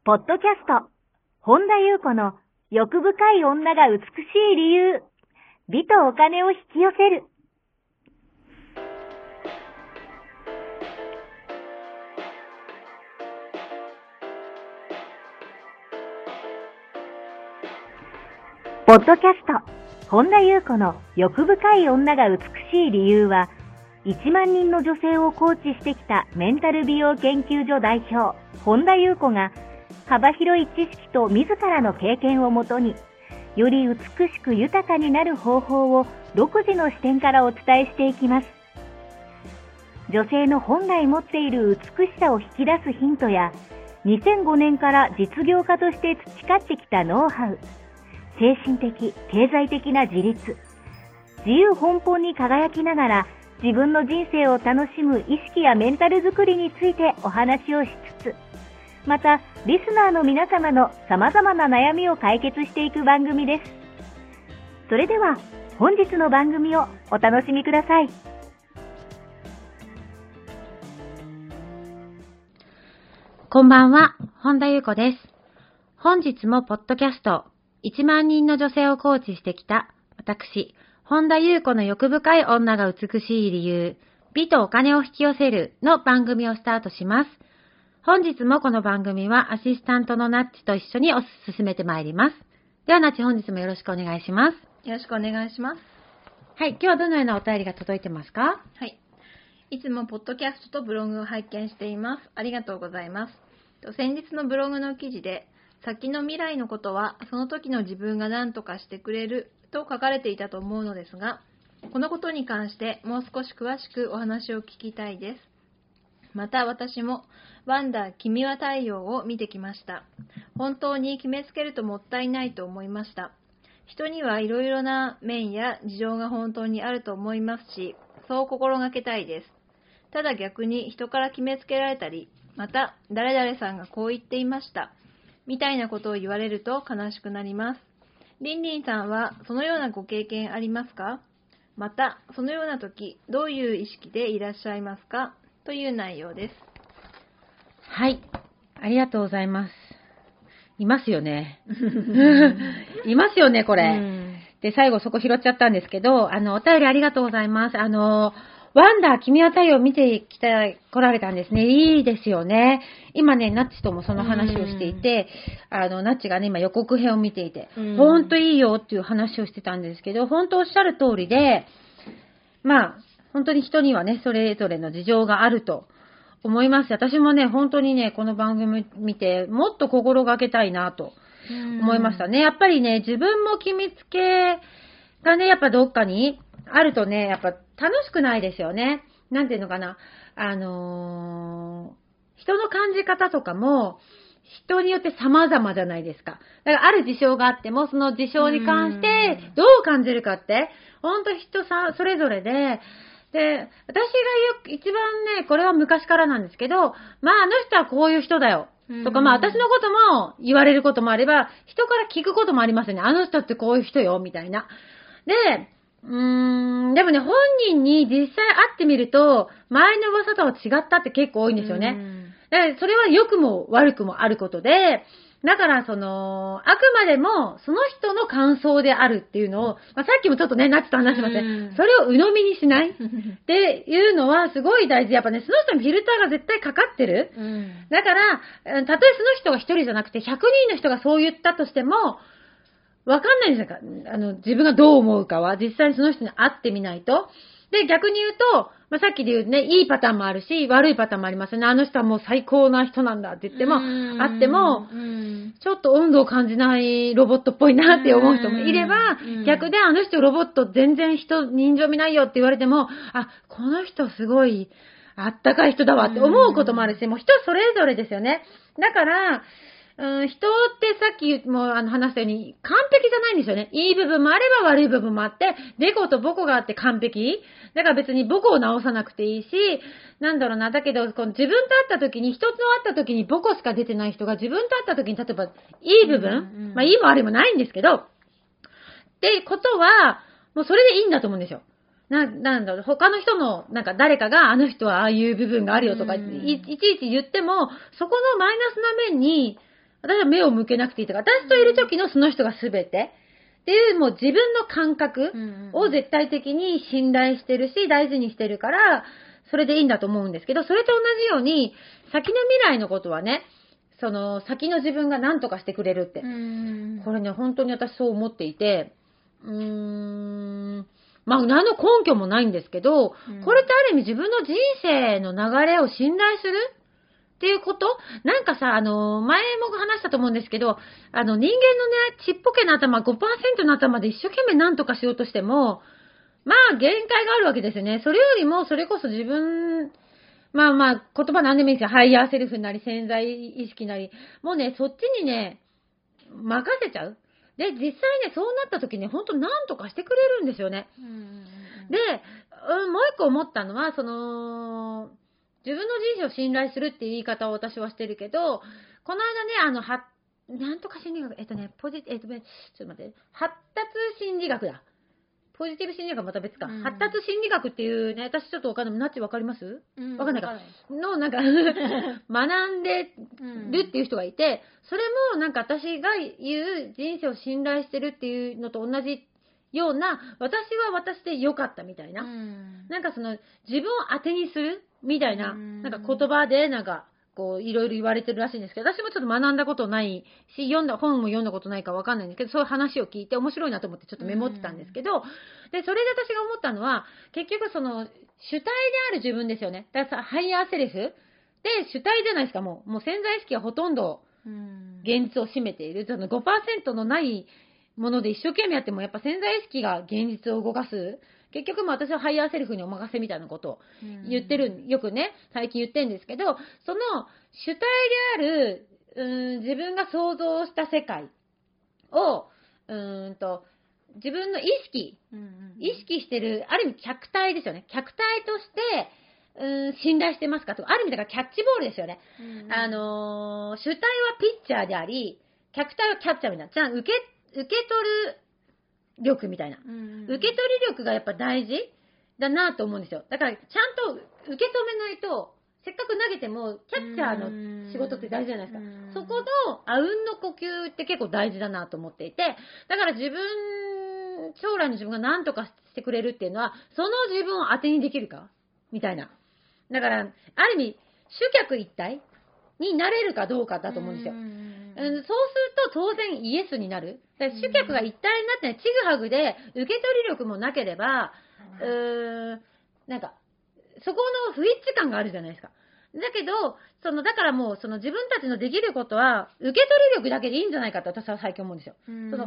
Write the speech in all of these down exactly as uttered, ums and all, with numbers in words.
ポッドキャスト、本田裕子の欲深い女が美しい理由、美とお金を引き寄せる。ポッドキャスト、本田裕子の欲深い女が美しい理由は、いちまんにんの女性をコーチしてきたメンタル美容研究所代表、本田裕子が、幅広い知識と自らの経験をもとに、より美しく豊かになる方法を独自の視点からお伝えしていきます。女性の本来持っている美しさを引き出すヒントや、にせんごねんから実業家として培ってきたノウハウ、精神的、経済的な自立、自由奔放に輝きながら自分の人生を楽しむ意識やメンタルづくりについてお話をしつつ、またリスナーの皆様の様々な悩みを解決していく番組です。それでは本日の番組をお楽しみください。 こんばんは、本田裕子です。本日もポッドキャストいちまんにんの女性をコーチしてきた私、本田裕子の欲深い女が美しい理由、美とお金を引き寄せるの番組をスタートします。本日もこの番組はアシスタントのナッチと一緒にお進めてまいります。ではナッチ、本日もよろしくお願いします。 よろしくお願いします。 はい、今日はどのようなお便りが届いてますか？ はい。いつもポッドキャストとブログを拝見しています。ありがとうございます。先日のブログの記事で、先の未来のことはその時の自分が何とかしてくれると書かれていたと思うのですが、このことに関してもう少し詳しくお話を聞きたいです。また私もワンダー君は太陽を見てきました。本当に決めつけるともったいないと思いました。人にはいろいろな面や事情が本当にあると思いますし、そう心がけたいです。ただ逆に人から決めつけられたり、また誰々さんがこう言っていましたみたいなことを言われると悲しくなります。リンリンさんはそのようなご経験ありますか？またそのような時どういう意識でいらっしゃいますか？という内容です。 はい、ありがとうございます。いますよね。いますよね、これ。で、最後そこ拾っちゃったんですけど、あの、お便りありがとうございます。あの、ワンダー君は太陽を見てきて来られたんですね。いいですよね。今ね、ナッチともその話をしていて、あの、ナッチがね、今予告編を見ていて、ほんといいよっていう話をしてたんですけど、本当おっしゃる通りで、まあ、本当に人にはね、それぞれの事情があると思います。私もね、本当にね、この番組見て、もっと心がけたいなと思いましたね。やっぱりね、自分も決めつけがね、やっぱどっかにあるとね、やっぱ楽しくないですよね。なんていうのかな。あのー、人の感じ方とかも、人によって様々じゃないですか。だからある事象があっても、その事象に関してどう感じるかって、ほんと人さ、それぞれで、で、私がよく、一番ね、これは昔からなんですけど、まああの人はこういう人だよ。とか、まあ私のことも言われることもあれば、人から聞くこともありますよね。あの人ってこういう人よ、みたいな。で、うーん、でもね、本人に実際会ってみると、前の噂とは違ったって結構多いんですよね。で、それは良くも悪くもあることで、だからその、あくまでもその人の感想であるっていうのを、まあ、さっきもちょっとね、ナッチと話しましたね。それを鵜呑みにしないっていうのはすごい大事。やっぱね、その人にフィルターが絶対かかってる。だから、たとえその人が一人じゃなくてひゃくにんの人がそう言ったとしても、わかんないんですよ。あの、自分がどう思うかは、実際にその人に会ってみないと。で、逆に言うと、まあ、さっきで言うね、いいパターンもあるし、悪いパターンもありますよね。あの人はもう最高な人なんだって言っても、あっても、ちょっと温度を感じないロボットっぽいなって思う人もいれば、逆であの人ロボット全然人、人情味ないよって言われても、あ、この人すごいあったかい人だわって思うこともあるし、もう人それぞれですよね。だから、うん、人ってさっきもあの話したように完璧じゃないんですよね。いい部分もあれば悪い部分もあって、デコとボコがあって完璧。だから別にボコを直さなくていいし、なんだろうな、だけどこの自分と会った時に、人と会った時にボコしか出てない人が自分と会った時に、例えばいい部分、うんうん、まあいいも悪いもないんですけど、ってことは、もうそれでいいんだと思うんですよ。な、なんだろう、他の人の、なんか誰かがあの人はああいう部分があるよとか、い, いちいち言っても、そこのマイナスな面に、 私は目を向けなくていいとか、私といる時のその人が全てっていう、もう自分の感覚を絶対的に信頼してるし、大事にしてるから、それでいいんだと思うんですけど、それと同じように、先の未来のことはね、その先の自分が何とかしてくれるって。これね、本当に私そう思っていて、うーん、まあ、何の根拠もないんですけど、うん、これってある意味自分の人生の流れを信頼するっていうこと？なんかさ、あの、前も話したと思うんですけど、あの、人間のね、ちっぽけな頭、ごパーセント の頭で一生懸命何とかしようとしても、まあ、限界があるわけですよね。それよりも、それこそ自分、まあまあ、言葉何でもいいですよ。ハイヤーセルフなり、潜在意識なり、もうね、そっちにね、任せちゃう。で、実際ね、そうなった時ね、ほんと何とかしてくれるんですよね。うんうんうん、で、うん、もう一個思ったのは、その、自分の人生を信頼するっていう言い方を私はしてるけど、この間ね、あの、は、なんとか心理学、えっとね、ポジ、えっとね、ちょっと待って、発達心理学だ。ポジティブ心理学はまた別か。うん、発達心理学っていうね、私ちょっとわかんない。ナッチわかります？うん、わかんないか。の、なんか、学んでるっていう人がいて、それもなんか私が言う人生を信頼してるっていうのと同じような、私は私で良かったみたいな。うん、なんかその、自分を当てにするみたいな、うん、なんか言葉で、なんか、こう、いろいろ言われてるらしいんですけど、私もちょっと学んだことないし、読んだ、本も読んだことないかわかんないんですけど、そういう話を聞いて面白いなと思ってちょっとメモってたんですけど、で、それで私が思ったのは、結局その、主体である自分ですよね。だからさ、ハイヤーセルフで主体じゃないですか、もう。もう潜在意識がほとんど、現実を占めている。その ごパーセント のないもので一生懸命やっても、やっぱ潜在意識が現実を動かす。結局も私はハイヤーセルフにお任せみたいなことを言ってる、よくね、最近言ってるんですけど、その主体である、うーん、自分が想像した世界を、うーんと、自分の意識、意識してる、ある意味客体ですよね。客体として、うーん、信頼してますかと。ある意味だからキャッチボールですよね。あのー、主体はピッチャーであり、客体はキャッチャーみたいな。じゃあ、受け、受け取る、力みたいな、うんうん、受け取り力がやっぱ大事だなと思うんですよ。だからちゃんと受け止めないと、せっかく投げてもキャッチャーの仕事って大事じゃないですか。そこのあうんの呼吸って結構大事だなと思っていて、だから自分、将来の自分が何とかしてくれるっていうのは、その自分を当てにできるかみたいな。だからある意味主客一体になれるかどうかだと思うんですよ。うん、そうすると当然イエスになる。主客が一体になってない、ちぐはぐで受け取り力もなければ、うーん、なんか、そこの不一致感があるじゃないですか。だけど、その、だからもう、その自分たちのできることは、受け取り力だけでいいんじゃないかって私は最近思うんですよ。その、うん、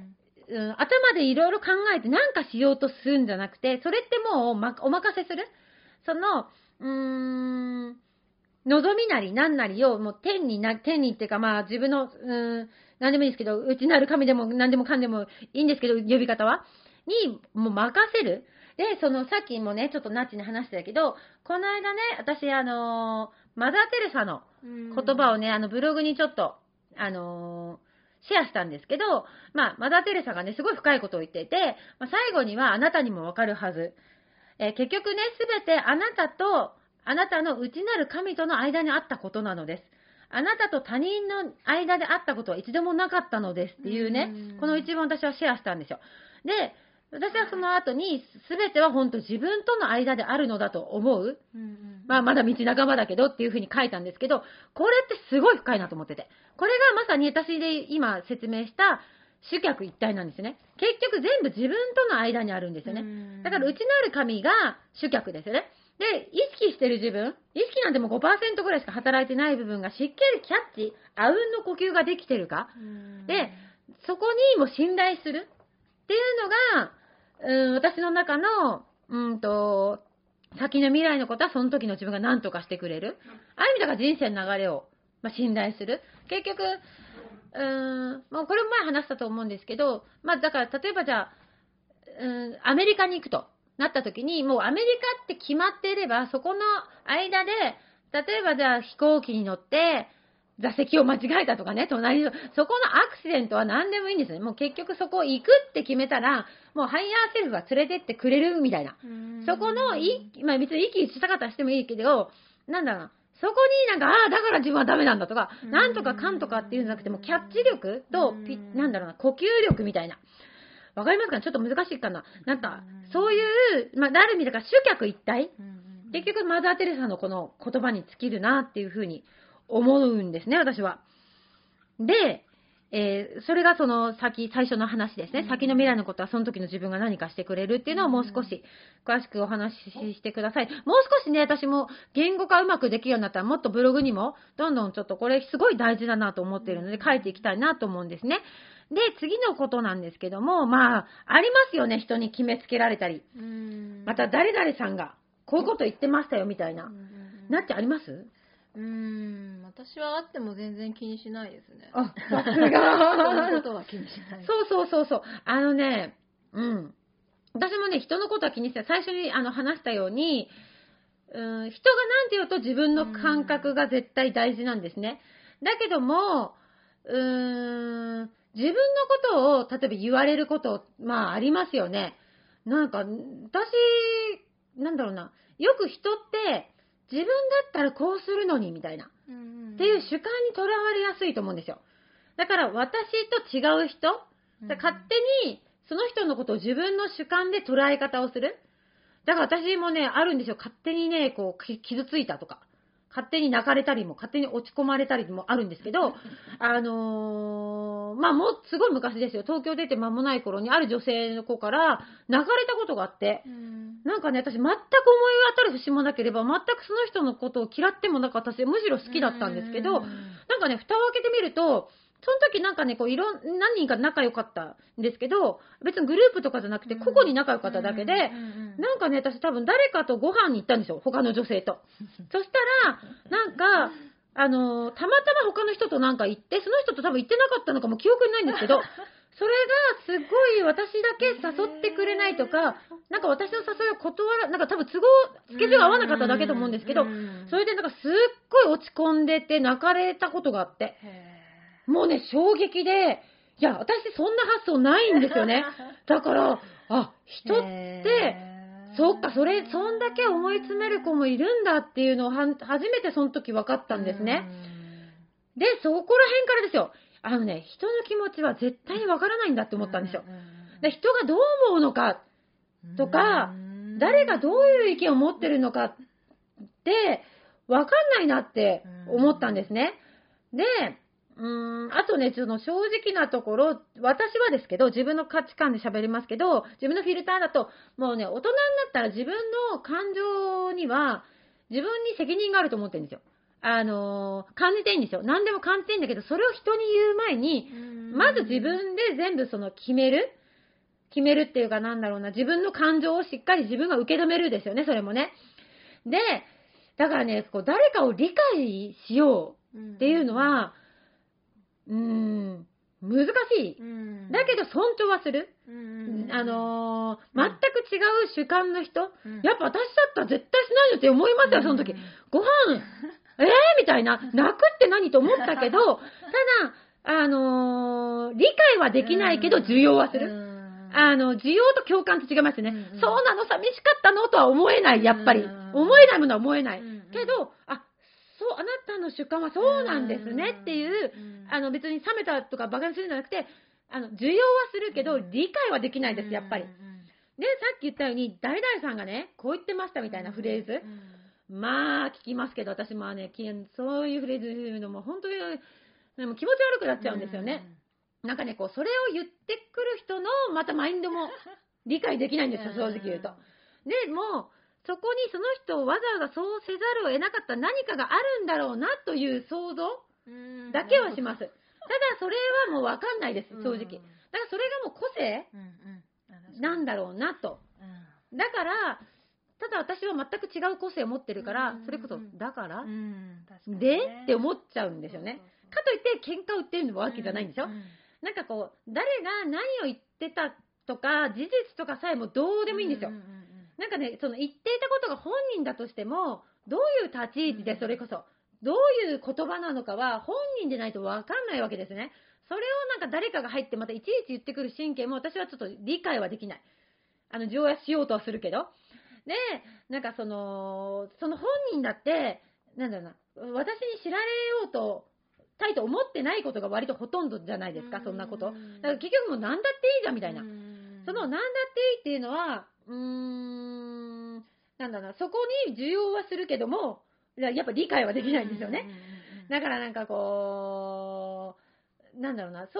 頭でいろいろ考えて何かしようとするんじゃなくて、それってもう、ま、お任せする。その、うーん、望みなり何なりをもう天にな、天にっていうかまあ自分の、うーん、何でもいいですけど、内なる神でも何でもかんでもいいんですけど、呼び方はに、もう任せる。で、そのさっきもね、ちょっとナッチに話してたけど、この間ね、私あのー、マザー・テレサの言葉をね、あのブログにちょっと、あのー、シェアしたんですけど、まあ、マザー・テレサがね、すごい深いことを言っていて、まあ、最後にはあなたにもわかるはず。えー、結局ね、すべてあなたと、あなたの内なる神との間にあったことなのです。あなたと他人の間であったことは一度もなかったのですっていうね、この一文私はシェアしたんですよ。で、私はその後に、すべては本当自分との間であるのだと思う。まあ、まだ道半ばだけどっていうふうに書いたんですけど、これってすごい深いなと思ってて。これがまさに私で今説明した主客一体なんですね。結局全部自分との間にあるんですよね。だから内なる神が主客ですよね。で、意識してる自分、意識なんてもう ごパーセント ぐらいしか働いてない部分がしっかりキャッチ、あうんの呼吸ができてるか。で、そこにも信頼するっていうのが、うん、私の中の、うんと、先の未来のことはその時の自分が何とかしてくれる。ある意味だから人生の流れを、まあ、信頼する。結局、うーん、もうこれも前話したと思うんですけど、まあだから例えばじゃあ、うん、アメリカに行くと。なった時に、もうアメリカって決まっていれば、そこの間で、例えばじゃあ飛行機に乗って、座席を間違えたとかね、隣の、そこのアクシデントは何でもいいんですね。もう結局そこ行くって決めたら、もうハイヤーセルフは連れてってくれるみたいな。そこの、い、まあ別に息したかったらしてもいいけど、なんだろうな、 そこになんか、ああ、だから自分はダメなんだとか、なんとかかんとかっていうんじゃなくても、キャッチ力とピ、なんだろうな、呼吸力みたいな。わかりますかね？ちょっと難しいかな。なんか、そういう、まあ、ある意味だから主客一体。結局、マザー・テレサのこの言葉に尽きるなっていうふうに思うんですね、私は。で、えー、それがその先、最初の話ですね。先の未来のことはその時の自分が何かしてくれるっていうのをもう少し詳しくお話ししてください。もう少しね、私も言語化うまくできるようになったらもっとブログにもどんどんちょっとこれすごい大事だなと思っているので書いていきたいなと思うんですね。で、次のことなんですけども、まあ、ありますよね、人に決めつけられたり。また誰々さんがこういうこと言ってましたよみたいな。なってあります？ うーん、私はあっても全然気にしないですね。 あ、さすが。 そういうことは気にしない。 そうそうそうそう。あのね、うん。私もね、人のことは気にして、最初にあの話したように、うん、人が何て言うと自分の感覚が絶対大事なんですね。だけども、うーん、自分のことを、例えば言われること、まあありますよね。なんか、私、なんだろうな、よく人って、自分だったらこうするのにみたいなっていう主観にとらわれやすいと思うんですよ。だから私と違う人、勝手にその人のことを自分の主観で捉え方をする。だから私もね、あるんですよ。勝手にね、こう傷ついたとか、勝手に泣かれたりも、勝手に落ち込まれたりもあるんですけど、あのー、まあもうすごい昔ですよ。東京出て間もない頃にある女性の子から泣かれたことがあって、なんかね、私全く思い当たる節もなければ、全くその人のことを嫌ってもなかったし、むしろ好きだったんですけど、なんかね、蓋を開けてみると、その時なんかね、こういろん、何人か仲良かったんですけど、別にグループとかじゃなくて個々に仲良かっただけで、なんかね、私多分誰かとご飯に行ったんですよ、他の女性と。そしたら、なんか、あのー、たまたま他の人となんか行って、その人と多分行ってなかったのかも記憶にないんですけど、それがすごい私だけ誘ってくれないとか、なんか私の誘いを断ら、なんか多分都合、スケジュール合わなかっただけと思うんですけど、それでなんかすっごい落ち込んでて泣かれたことがあって、もうね、衝撃で、いや、私そんな発想ないんですよね。だから、あ、人って、そっか、それ、そんだけ思い詰める子もいるんだっていうのをは初めてその時分かったんですね。で、そこら辺からですよ。あのね、人の気持ちは絶対に分からないんだって思ったんですよ。で、人がどう思うのかとか、誰がどういう意見を持ってるのかって分かんないなって思ったんですね。で、うーん、あとね、その正直なところ、私はですけど、自分の価値観で喋りますけど、自分のフィルターだと、もうね、大人になったら自分の感情には、自分に責任があると思ってるんですよ。あのー、感じていいんですよ。何でも感じていいんだけど、それを人に言う前に、まず自分で全部その決める決めるっていうかなんだろうな、自分の感情をしっかり自分が受け止めるですよね、それもね。で、だからね、こう誰かを理解しようっていうのは、うーん、難しい。だけど尊重はする。あのー、全く違う主観の人、やっぱ私だったら絶対しないよって思いますよ、その時。ご飯、えーみたいな、泣くって何と思ったけど、ただ、あのー、理解はできないけど、受容はする。あの、需要と共感と違いますよね。うんうん、そうなの、寂しかったのとは思えない、やっぱり。思えないものは思えない。うんうん、けど、あ、そう、あなたの主観はそうなんですねっていう、うんうん、あの、別に冷めたとか馬鹿にするんじゃなくて、あの、受容はするけど、理解はできないです、やっぱり。うんうん、で、さっき言ったように、誰々さんがね、こう言ってましたみたいなフレーズ。うんうん、まあ、聞きますけど、私もね、そういうフレーズ言うのも、本当に、でも気持ち悪くなっちゃうんですよね。うんうん、なんかね、こう、それを言ってくる人の、またマインドも理解できないんですよ、正直言うと。でも、そこにその人をわざわざそうせざるを得なかった何かがあるんだろうなという想像だけはします。ただ、それはもうわかんないです、正直。だからそれがもう個性なんだろうなと。だから、ただ私は全く違う個性を持ってるから、それこそ、だからでって思っちゃうんですよね。かといって喧嘩を売ってるわけじゃないんでしょ。なんかこう、誰が何を言ってたとか、事実とかさえもどうでもいいんですよ。なんかね、その言っていたことが本人だとしても、どういう立ち位置でそれこそ、どういう言葉なのかは本人でないと分かんないわけですね。それをなんか誰かが入ってまたいちいち言ってくる神経も私はちょっと理解はできない。あの、上映しようとはするけど。で、なんかその、その本人だって、 なんだろうな、私に知られようと、たいと思ってないことが割とほとんどじゃないですか、そんなこと。だから結局もう何だっていいじゃんみたいな。その何だっていいっていうのは、うーん、なんだろうな、そこに需要はするけども、やっぱ理解はできないんですよね。だからなんかこう、なんだろうな、そう、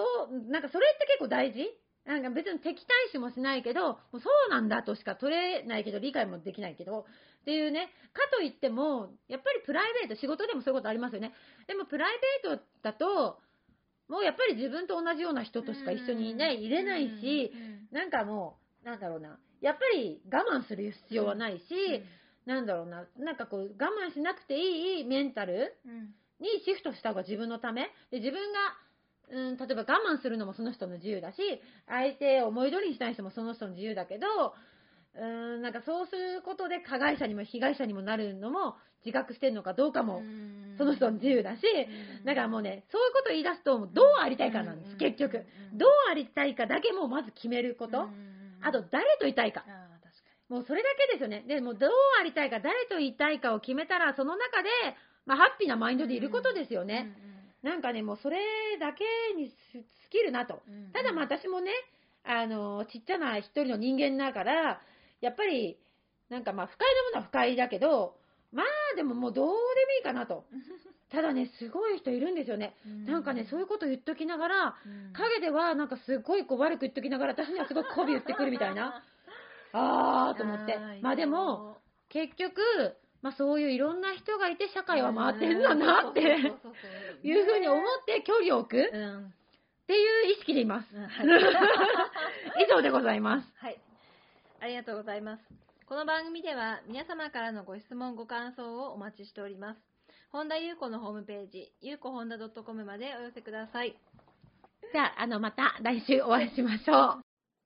なんかそれって結構大事。なんか別に敵対視もしないけど、もうそうなんだとしか取れないけど、理解もできないけど、っていうね、かといっても、やっぱりプライベート、仕事でもそういうことありますよね。でもプライベートだと、もうやっぱり自分と同じような人としか一緒にね、入れないし、なんかもう、なんだろうな、やっぱり我慢する必要はないし、なんだろうな、なんかこう、我慢しなくていいメンタルにシフトした方が自分のため。で、自分が、うん、例えば我慢するのもその人の自由だし、相手を思い通りにしたい人もその人の自由だけど、うーん、なんかそうすることで加害者にも被害者にもなるのも自覚してるのかどうかもその人の自由だし、だからもうね、そういうことを言い出すとどうありたいかなんです、結局。どうありたいかだけもうまず決めること。あと誰といたいか。もうそれだけですよね。で、もうどうありたいか、誰といたいかを決めたら、その中で、まあ、ハッピーなマインドでいることですよね。なんかね、もうそれだけに尽きるなと。ただまあ私もね、あの、ちっちゃな一人の人間だから、やっぱり、なんかまあ不快なものは不快だけど、まあでももうどうでもいいかなと。ただね、すごい人いるんですよね。なんかね、そういうこと言っときながら、陰ではなんかすごいこう悪く言っときながら、私にはすごく媚び言ってくるみたいな。あーと思って。まあでも、結局、まあそういういろんな人がいて社会は回ってんだなっていうふうに思って距離を置くっていう意識でいます。以上でございます。 はい。ありがとうございます。この番組では皆様からのご質問ご感想をお待ちしております。本田裕子のホームページ、ゆうこほんだ .com までお寄せください。 じゃあ、あの、また来週お会いしましょう。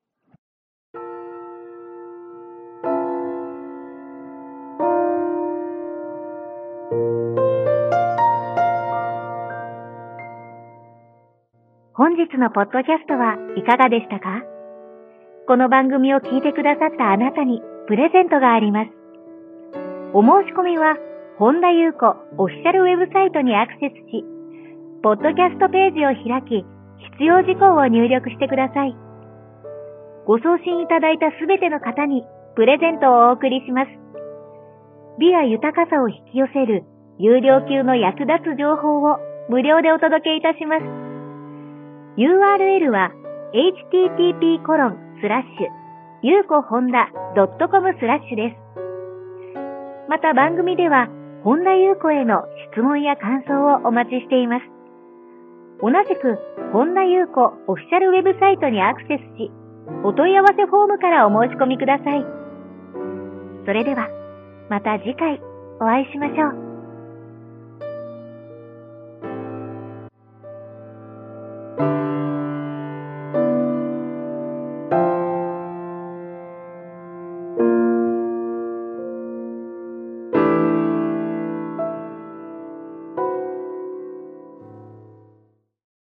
本日のポッドキャストはいかがでしたか？この番組を聞いてくださったあなたにプレゼントがあります。お申し込みは、本田裕子オフィシャルウェブサイトにアクセスし、ポッドキャストページを開き、必要事項を入力してください。ご送信いただいたすべての方にプレゼントをお送りします。美や豊かさを引き寄せる有料級の役立つ情報を無料でお届けいたします。ユーアールエル は エイチティーティーピーコロンスラッシュゆうこほんだ ドットコム スラッシュです。また番組では本田裕子への質問や感想をお待ちしています。同じく本田裕子オフィシャルウェブサイトにアクセスし、お問い合わせフォームからお申し込みください。それではまた次回お会いしましょう。